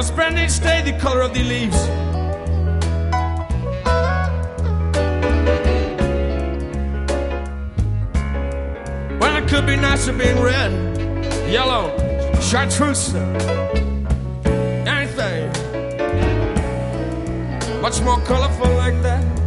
wanna spend each day the color of the leaves. Well, it could be nicer being red, yellow, chartreuse, anything much more colorful like that.